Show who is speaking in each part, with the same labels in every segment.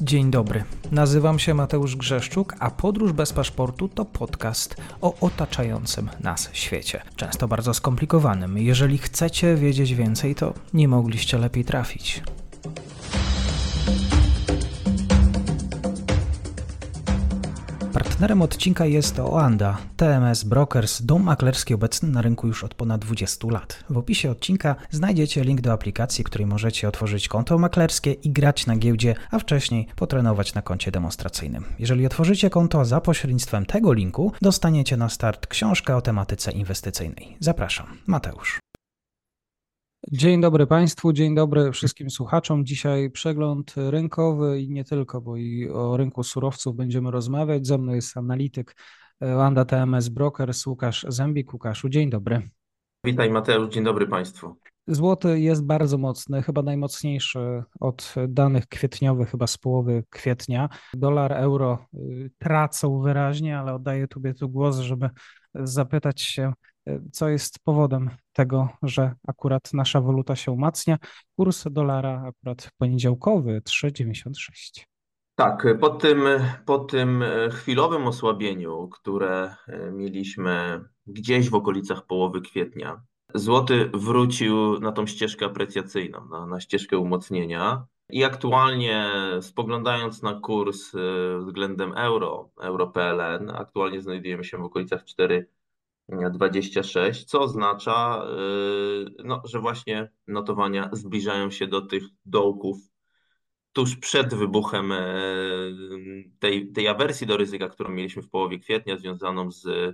Speaker 1: Dzień dobry, nazywam się Mateusz Grzeszczuk, a Podróż bez paszportu to podcast o otaczającym nas świecie. Często bardzo skomplikowanym. Jeżeli chcecie wiedzieć więcej, to nie mogliście lepiej trafić. Partnerem odcinka jest Oanda, TMS Brokers, dom maklerski obecny na rynku już od ponad 20 lat. W opisie odcinka znajdziecie link do aplikacji, w której możecie otworzyć konto maklerskie i grać na giełdzie, a wcześniej potrenować na koncie demonstracyjnym. Jeżeli otworzycie konto za pośrednictwem tego linku, dostaniecie na start książkę o tematyce inwestycyjnej. Zapraszam, Mateusz. Dzień dobry Państwu, dzień dobry wszystkim słuchaczom. Dzisiaj przegląd rynkowy i nie tylko, bo i o rynku surowców będziemy rozmawiać. Ze mną jest analityk Oanda TMS Brokers Łukasz Zembik. Łukaszu, dzień dobry.
Speaker 2: Witaj Mateusz, dzień dobry Państwu.
Speaker 1: Złoty jest bardzo mocny, chyba najmocniejszy od danych kwietniowych, chyba z połowy kwietnia. Dolar, euro tracą wyraźnie, ale oddaję Tobie tu głos, żeby zapytać się, co jest powodem tego, że akurat nasza waluta się umacnia. Kurs dolara akurat poniedziałkowy 3,96.
Speaker 2: Tak, po tym chwilowym osłabieniu, które mieliśmy gdzieś w okolicach połowy kwietnia, złoty wrócił na tą ścieżkę aprecjacyjną, na ścieżkę umocnienia i aktualnie spoglądając na kurs względem euro PLN, aktualnie znajdujemy się w okolicach 4,26, co oznacza, no, że właśnie notowania zbliżają się do tych dołków tuż przed wybuchem tej awersji do ryzyka, którą mieliśmy w połowie kwietnia, związaną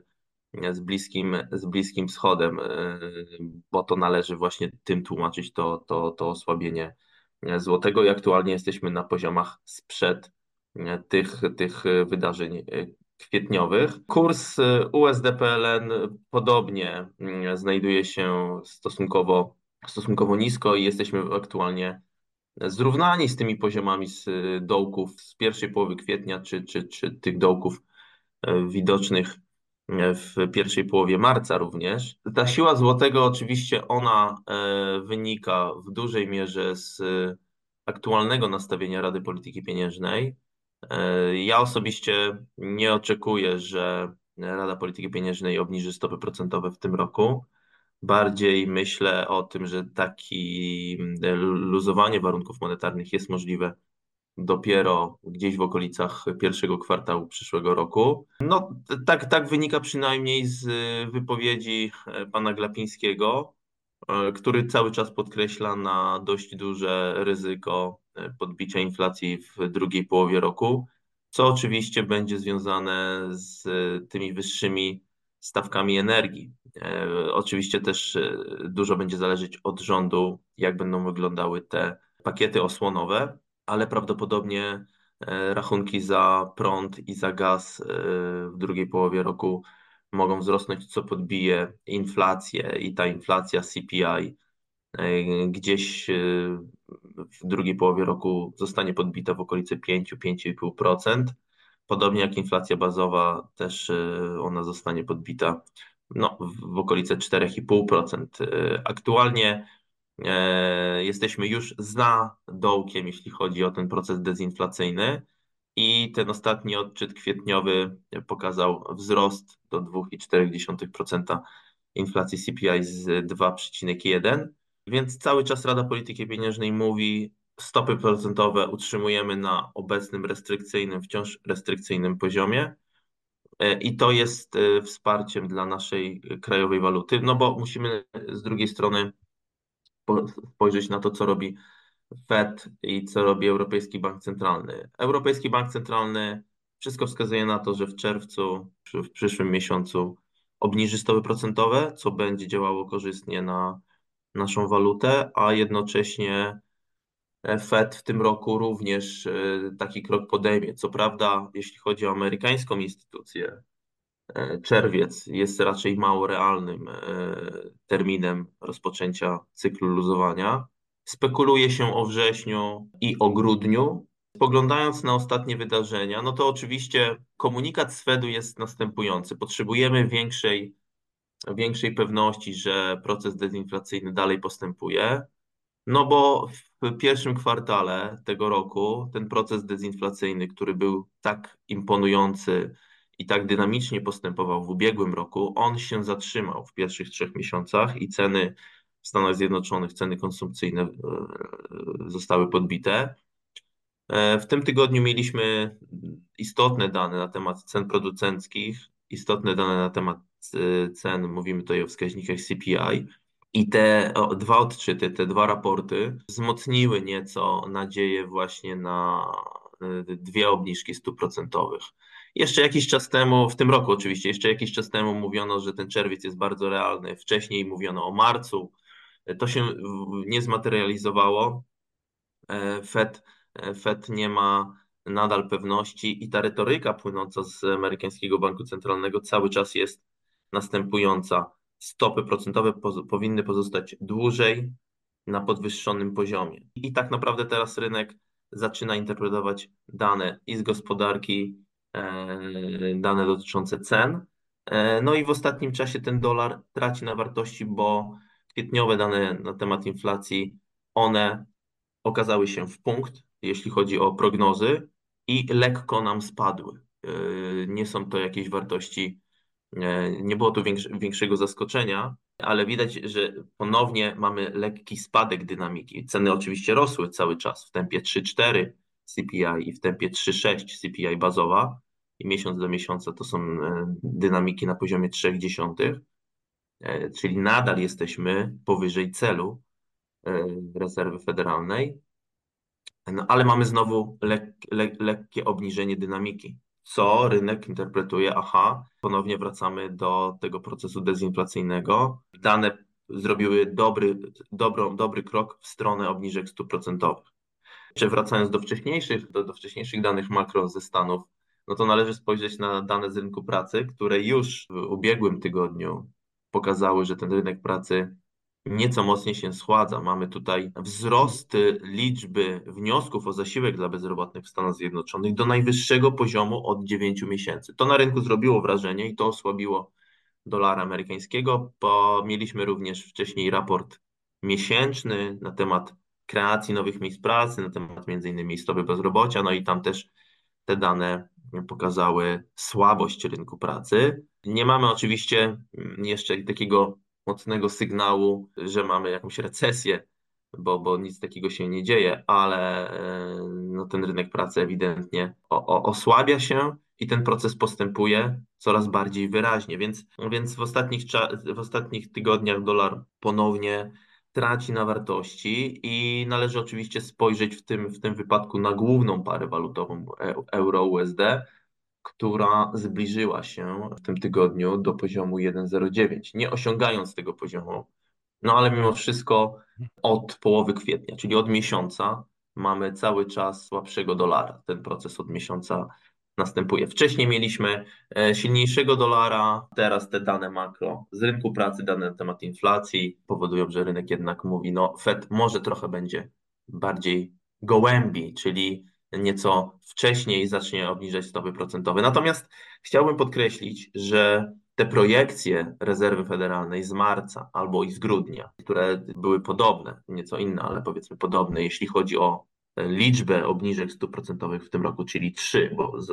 Speaker 2: z Bliskim Wschodem, bo to należy właśnie tym tłumaczyć to osłabienie złotego i aktualnie jesteśmy na poziomach sprzed tych wydarzeń kwietniowych. Kurs USD-PLN podobnie znajduje się stosunkowo nisko i jesteśmy aktualnie zrównani z tymi poziomami z dołków z pierwszej połowy kwietnia, czy tych dołków widocznych w pierwszej połowie marca również. Ta siła złotego oczywiście ona wynika w dużej mierze z aktualnego nastawienia Rady Polityki Pieniężnej. Ja osobiście nie oczekuję, że Rada Polityki Pieniężnej obniży stopy procentowe w tym roku. Bardziej myślę o tym, że taki luzowanie warunków monetarnych jest możliwe dopiero gdzieś w okolicach pierwszego kwartału przyszłego roku. No, tak wynika przynajmniej z wypowiedzi pana Glapińskiego, który cały czas podkreśla na dość duże ryzyko podbicia inflacji w drugiej połowie roku, co oczywiście będzie związane z tymi wyższymi stawkami energii. Oczywiście też dużo będzie zależeć od rządu, jak będą wyglądały te pakiety osłonowe, ale prawdopodobnie rachunki za prąd i za gaz w drugiej połowie roku mogą wzrosnąć, co podbije inflację i ta inflacja CPI gdzieś w drugiej połowie roku zostanie podbita w okolicy 5-5,5%. Podobnie jak inflacja bazowa, też ona zostanie podbita no, w okolice 4,5%. Aktualnie jesteśmy już za dołkiem, jeśli chodzi o ten proces dezinflacyjny i ten ostatni odczyt kwietniowy pokazał wzrost do 2,4% inflacji CPI z 2,1%, więc cały czas Rada Polityki Pieniężnej mówi, stopy procentowe utrzymujemy na obecnym wciąż restrykcyjnym poziomie i to jest wsparciem dla naszej krajowej waluty, no bo musimy z drugiej strony spojrzeć na to, co robi Fed i co robi Europejski Bank Centralny. Europejski Bank Centralny, wszystko wskazuje na to, że w czerwcu, w przyszłym miesiącu obniży stopy procentowe, co będzie działało korzystnie na naszą walutę, a jednocześnie Fed w tym roku również taki krok podejmie. Co prawda, jeśli chodzi o amerykańską instytucję, czerwiec jest raczej mało realnym terminem rozpoczęcia cyklu luzowania. Spekuluje się o wrześniu i o grudniu. Spoglądając na ostatnie wydarzenia, no to oczywiście komunikat z Fedu jest następujący. Potrzebujemy większej pewności, że proces dezinflacyjny dalej postępuje. No bo w pierwszym kwartale tego roku ten proces dezinflacyjny, który był tak imponujący i tak dynamicznie postępował w ubiegłym roku, on się zatrzymał w pierwszych 3 miesiącach i ceny w Stanach Zjednoczonych, ceny konsumpcyjne zostały podbite. W tym tygodniu mieliśmy istotne dane na temat cen producenckich, istotne dane na temat cen, mówimy tutaj o wskaźnikach CPI. I te dwa odczyty, te dwa raporty wzmocniły nieco nadzieję właśnie na dwie obniżki stóp procentowych. Jeszcze jakiś czas temu, w tym roku oczywiście, jeszcze jakiś czas temu mówiono, że ten czerwiec jest bardzo realny. Wcześniej mówiono o marcu. To się nie zmaterializowało. Fed, Fed nie ma nadal pewności i ta retoryka płynąca z amerykańskiego banku centralnego cały czas jest następująca. Stopy procentowe powinny pozostać dłużej na podwyższonym poziomie. I tak naprawdę teraz rynek zaczyna interpretować dane i z gospodarki, dane dotyczące cen. No i w ostatnim czasie ten dolar traci na wartości, bo kwietniowe dane na temat inflacji, one okazały się w punkt, jeśli chodzi o prognozy, i lekko nam spadły. Nie są to jakieś wartości, nie było tu większego zaskoczenia, ale widać, że ponownie mamy lekki spadek dynamiki. Ceny oczywiście rosły cały czas w tempie 3,4 CPI i w tempie 3,6 CPI bazowa i miesiąc do miesiąca to są dynamiki na poziomie 0,3, czyli nadal jesteśmy powyżej celu rezerwy federalnej. No, ale mamy znowu lekkie obniżenie dynamiki, co rynek interpretuje, aha, ponownie wracamy do tego procesu dezinflacyjnego. Dane zrobiły dobry krok w stronę obniżek stóp procentowych. Czy wracając do wcześniejszych danych makro ze Stanów, no to należy spojrzeć na dane z rynku pracy, które już w ubiegłym tygodniu pokazały, że ten rynek pracy nieco mocniej się schładza. Mamy tutaj wzrost liczby wniosków o zasiłek dla bezrobotnych w Stanach Zjednoczonych do najwyższego poziomu od 9 miesięcy. To na rynku zrobiło wrażenie i to osłabiło dolara amerykańskiego, bo mieliśmy również wcześniej raport miesięczny na temat kreacji nowych miejsc pracy, na temat między innymi stopy bezrobocia, no i tam też te dane pokazały słabość rynku pracy. Nie mamy oczywiście jeszcze takiego mocnego sygnału, że mamy jakąś recesję, bo nic takiego się nie dzieje, ale no, ten rynek pracy ewidentnie osłabia się i ten proces postępuje coraz bardziej wyraźnie, więc w ostatnich tygodniach dolar ponownie traci na wartości i należy oczywiście spojrzeć w tym wypadku na główną parę walutową euro-USD, która zbliżyła się w tym tygodniu do poziomu 1,09, nie osiągając tego poziomu. No ale mimo wszystko od połowy kwietnia, czyli od miesiąca, mamy cały czas słabszego dolara. Ten proces od miesiąca następuje. Wcześniej mieliśmy silniejszego dolara, teraz te dane makro z rynku pracy, dane na temat inflacji powodują, że rynek jednak mówi, no Fed może trochę będzie bardziej gołębi, czyli nieco wcześniej zacznie obniżać stopy procentowe. Natomiast chciałbym podkreślić, że te projekcje rezerwy federalnej z marca albo i z grudnia, które były podobne, nieco inne, ale powiedzmy podobne, jeśli chodzi o liczbę obniżek stóp procentowych w tym roku, czyli 3, bo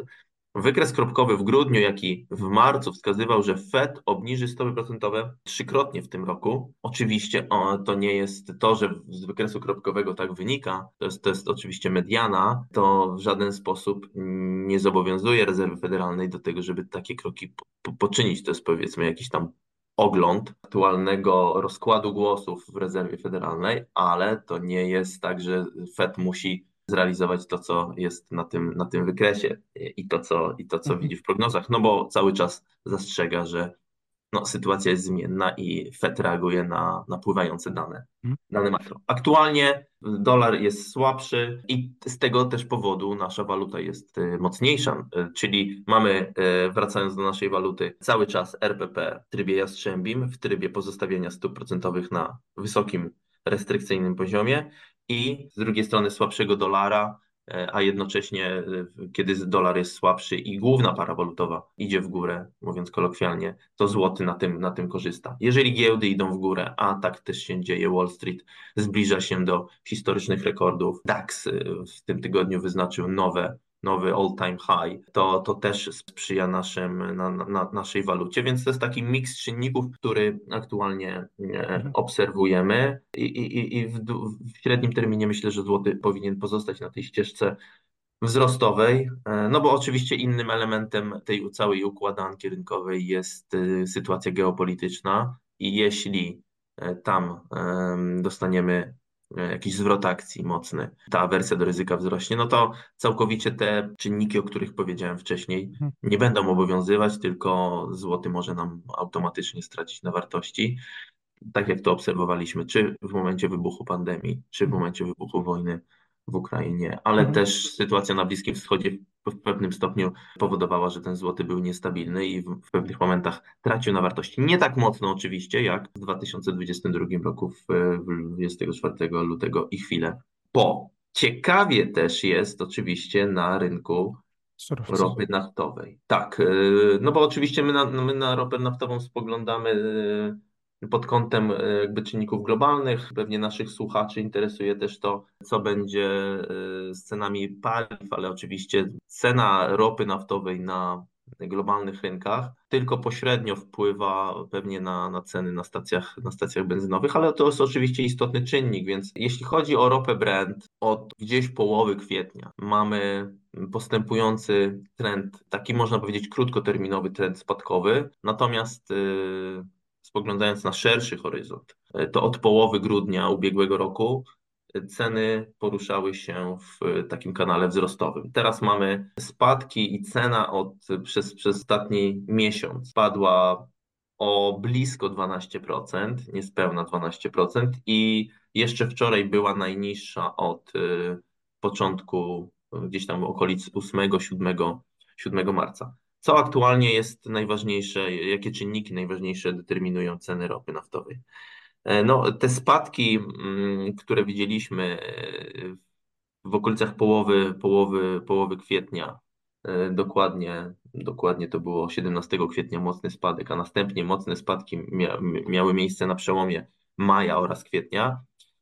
Speaker 2: wykres kropkowy w grudniu, jak i w marcu wskazywał, że Fed obniży stopy procentowe trzykrotnie w tym roku. Oczywiście to nie jest to, że z wykresu kropkowego tak wynika, to jest oczywiście mediana, to w żaden sposób nie zobowiązuje rezerwy federalnej do tego, żeby takie kroki poczynić. To jest powiedzmy jakiś tam ogląd aktualnego rozkładu głosów w rezerwie federalnej, ale to nie jest tak, że Fed musi zrealizować to, co jest na tym wykresie i to, co widzi w prognozach, no bo cały czas zastrzega, że no, sytuacja jest zmienna i Fed reaguje na napływające dane makro. Aktualnie dolar jest słabszy i z tego też powodu nasza waluta jest mocniejsza, czyli mamy, wracając do naszej waluty, cały czas RPP w trybie jastrzębim, w trybie pozostawienia stóp procentowych na wysokim, restrykcyjnym poziomie i z drugiej strony słabszego dolara, a jednocześnie kiedy dolar jest słabszy i główna para walutowa idzie w górę, mówiąc kolokwialnie, to złoty na tym korzysta. Jeżeli giełdy idą w górę, a tak też się dzieje, Wall Street zbliża się do historycznych rekordów, DAX w tym tygodniu wyznaczył nowy all-time high, to też sprzyja naszej walucie, więc to jest taki miks czynników, który aktualnie
Speaker 1: Mhm.
Speaker 2: obserwujemy i w średnim terminie myślę, że złoty powinien pozostać na tej ścieżce wzrostowej, no bo oczywiście innym elementem tej całej układanki rynkowej jest sytuacja geopolityczna i jeśli tam dostaniemy jakiś zwrot akcji mocny, ta awersja do ryzyka wzrośnie, no to całkowicie te czynniki, o których powiedziałem wcześniej,
Speaker 1: Mhm.
Speaker 2: nie będą obowiązywać, tylko złoty może nam automatycznie stracić na wartości, tak jak to obserwowaliśmy, czy w momencie wybuchu pandemii, czy w
Speaker 1: Mhm.
Speaker 2: momencie wybuchu wojny w Ukrainie, ale
Speaker 1: Mhm.
Speaker 2: też sytuacja na Bliskim Wschodzie w pewnym stopniu powodowała, że ten złoty był niestabilny i w pewnych momentach tracił na wartości. Nie tak mocno oczywiście, jak w 2022 roku, w 24 lutego i chwilę po. Ciekawie też jest oczywiście na rynku
Speaker 1: Surowce.
Speaker 2: ropy naftowej. Tak, no bo oczywiście my na ropę naftową spoglądamy pod kątem jakby czynników globalnych. Pewnie naszych słuchaczy interesuje też to, co będzie z cenami paliw, ale oczywiście cena ropy naftowej na globalnych rynkach tylko pośrednio wpływa pewnie na ceny na stacjach benzynowych, ale to jest oczywiście istotny czynnik, więc jeśli chodzi o ropę Brent, od gdzieś połowy kwietnia mamy postępujący trend, taki można powiedzieć krótkoterminowy trend spadkowy, natomiast spoglądając na szerszy horyzont, to od połowy grudnia ubiegłego roku ceny poruszały się w takim kanale wzrostowym. Teraz mamy spadki i cena przez ostatni miesiąc spadła o blisko 12%, niespełna 12% i jeszcze wczoraj była najniższa od początku, gdzieś tam w okolicy 8-7 marca. Co aktualnie jest najważniejsze, jakie czynniki najważniejsze determinują ceny ropy naftowej? No, te spadki, które widzieliśmy w okolicach połowy kwietnia, dokładnie to było 17 kwietnia mocny spadek, a następnie mocne spadki miały miejsce na przełomie maja oraz kwietnia.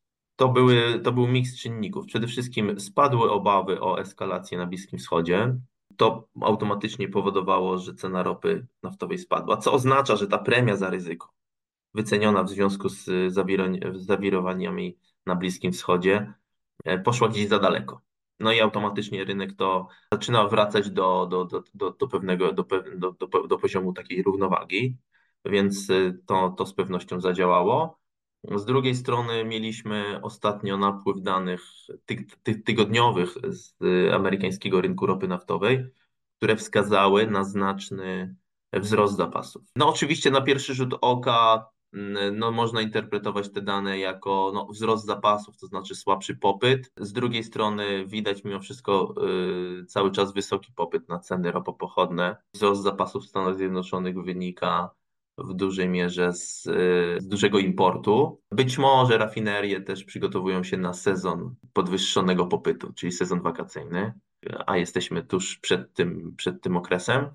Speaker 2: To był miks czynników. Przede wszystkim spadły obawy o eskalację na Bliskim Wschodzie. To automatycznie powodowało, że cena ropy naftowej spadła, co oznacza, że ta premia za ryzyko wyceniona w związku z zawirowaniami na Bliskim Wschodzie poszła gdzieś za daleko. No i automatycznie rynek to zaczyna wracać do pewnego, do poziomu takiej równowagi, więc to z pewnością zadziałało. Z drugiej strony mieliśmy ostatnio napływ danych tygodniowych z amerykańskiego rynku ropy naftowej, które wskazały na znaczny wzrost zapasów. No oczywiście na pierwszy rzut oka no, można interpretować te dane jako no, wzrost zapasów, to znaczy słabszy popyt. Z drugiej strony widać mimo wszystko cały czas wysoki popyt na ceny ropopochodne. Wzrost zapasów w Stanach Zjednoczonych wynika w dużej mierze z dużego importu. Być może rafinerie też przygotowują się na sezon podwyższonego popytu, czyli sezon wakacyjny, a jesteśmy tuż przed tym okresem.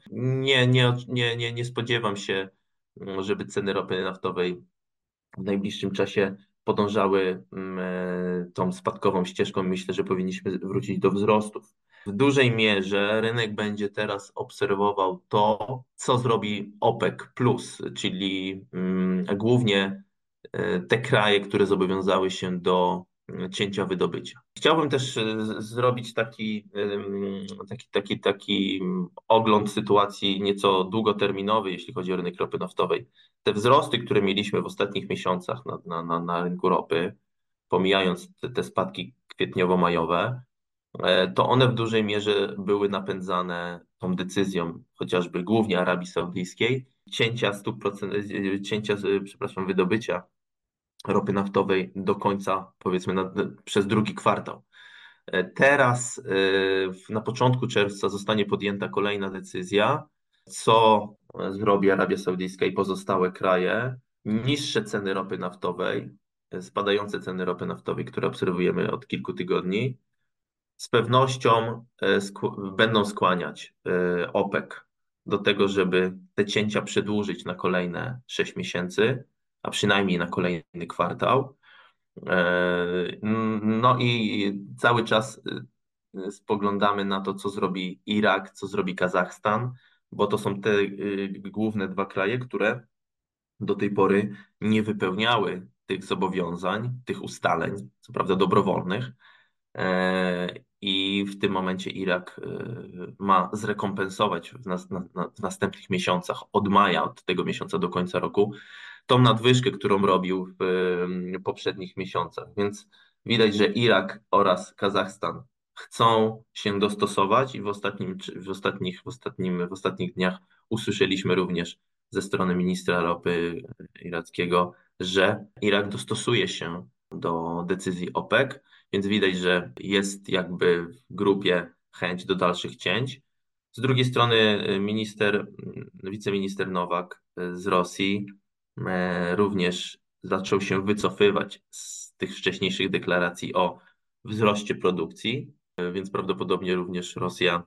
Speaker 2: Nie spodziewam się, żeby ceny ropy naftowej w najbliższym czasie podążały tą spadkową ścieżką. Myślę, że powinniśmy wrócić do wzrostów. W dużej mierze rynek będzie teraz obserwował to, co zrobi OPEC+, czyli głównie te kraje, które zobowiązały się do cięcia wydobycia. Chciałbym też zrobić taki ogląd sytuacji nieco długoterminowy, jeśli chodzi o rynek ropy naftowej. Te wzrosty, które mieliśmy w ostatnich miesiącach na rynku ropy, pomijając te spadki kwietniowo-majowe, to one w dużej mierze były napędzane tą decyzją chociażby głównie Arabii Saudyjskiej, cięcia stóp przepraszam, wydobycia ropy naftowej do końca, powiedzmy, przez drugi kwartał. Teraz na początku czerwca zostanie podjęta kolejna decyzja, co zrobi Arabia Saudyjska i pozostałe kraje. Niższe ceny ropy naftowej, spadające ceny ropy naftowej, które obserwujemy od kilku tygodni, z pewnością będą skłaniać OPEC do tego, żeby te cięcia przedłużyć na kolejne 6 miesięcy, a przynajmniej na kolejny kwartał. No i cały czas spoglądamy na to, co zrobi Irak, co zrobi Kazachstan, bo to są te główne dwa kraje, które do tej pory nie wypełniały tych zobowiązań, tych ustaleń, co prawda dobrowolnych. I w tym momencie Irak ma zrekompensować w następnych miesiącach, od maja, od tego miesiąca do końca roku, tą nadwyżkę, którą robił w poprzednich miesiącach. Więc widać, że Irak oraz Kazachstan chcą się dostosować i w ostatnich dniach usłyszeliśmy również ze strony ministra ropy irackiego, że Irak dostosuje się do decyzji OPEC, więc widać, że jest jakby w grupie chęć do dalszych cięć. Z drugiej strony wiceminister Nowak z Rosji również zaczął się wycofywać z tych wcześniejszych deklaracji o wzroście produkcji, więc prawdopodobnie również Rosja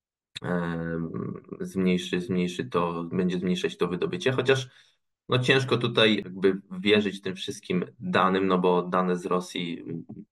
Speaker 2: będzie zmniejszać to wydobycie, chociaż no ciężko tutaj jakby wierzyć tym wszystkim danym, no bo dane z Rosji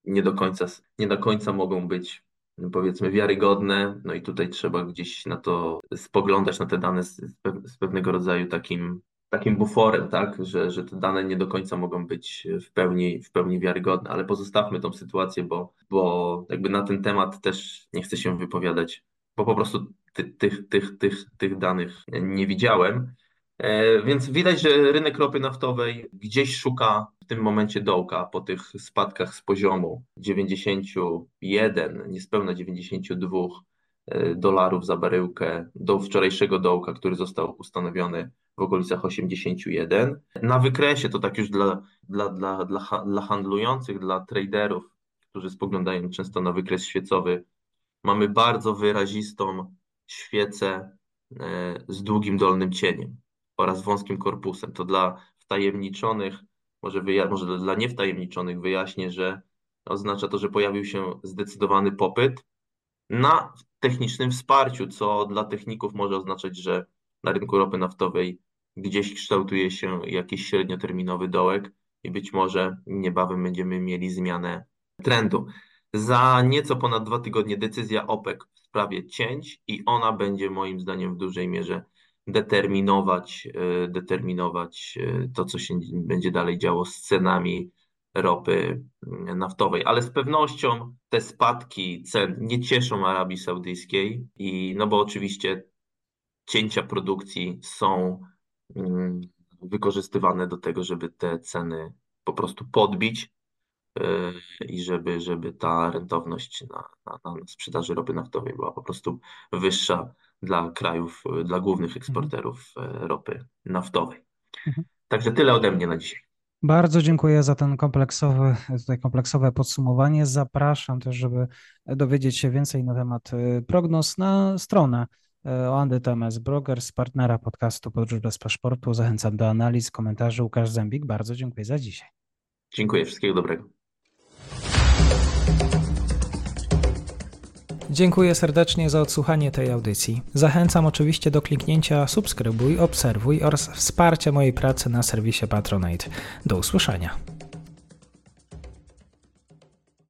Speaker 2: nie do końca mogą być, powiedzmy, wiarygodne, no i tutaj trzeba gdzieś na to spoglądać, na te dane z pewnego rodzaju takim buforem, tak, że te dane nie do końca mogą być w pełni wiarygodne, ale pozostawmy tą sytuację, bo jakby na ten temat też nie chcę się wypowiadać, bo po prostu tych danych nie widziałem. Więc widać, że rynek ropy naftowej gdzieś szuka w tym momencie dołka po tych spadkach z poziomu 91, niespełna 92 dolarów za baryłkę do wczorajszego dołka, który został ustanowiony w okolicach 81. Na wykresie to tak już dla handlujących, dla traderów, którzy spoglądają często na wykres świecowy, mamy bardzo wyrazistą świecę z długim dolnym cieniem oraz wąskim korpusem. To dla wtajemniczonych, może dla niewtajemniczonych wyjaśnię, że oznacza to, że pojawił się zdecydowany popyt na technicznym wsparciu, co dla techników może oznaczać, że na rynku ropy naftowej gdzieś kształtuje się jakiś średnioterminowy dołek i być może niebawem będziemy mieli zmianę trendu. Za nieco ponad 2 tygodnie decyzja OPEC w sprawie cięć i ona będzie moim zdaniem w dużej mierze determinować to, co się będzie dalej działo z cenami ropy naftowej. Ale z pewnością te spadki cen nie cieszą Arabii Saudyjskiej no bo oczywiście cięcia produkcji są wykorzystywane do tego, żeby te ceny po prostu podbić i żeby ta rentowność na sprzedaży ropy naftowej była po prostu wyższa dla krajów, dla głównych eksporterów ropy naftowej. Także tyle ode mnie na dzisiaj.
Speaker 1: Bardzo dziękuję za ten kompleksowe podsumowanie. Zapraszam też, żeby dowiedzieć się więcej na temat prognoz na stronę Oandy TMS Brokers, partnera podcastu Podróż bez paszportu. Zachęcam do analiz, komentarzy. Łukasz Zębik, bardzo dziękuję za dzisiaj.
Speaker 2: Dziękuję, wszystkiego dobrego.
Speaker 1: Dziękuję serdecznie za odsłuchanie tej audycji. Zachęcam oczywiście do kliknięcia subskrybuj, obserwuj oraz wsparcia mojej pracy na serwisie Patronite. Do usłyszenia.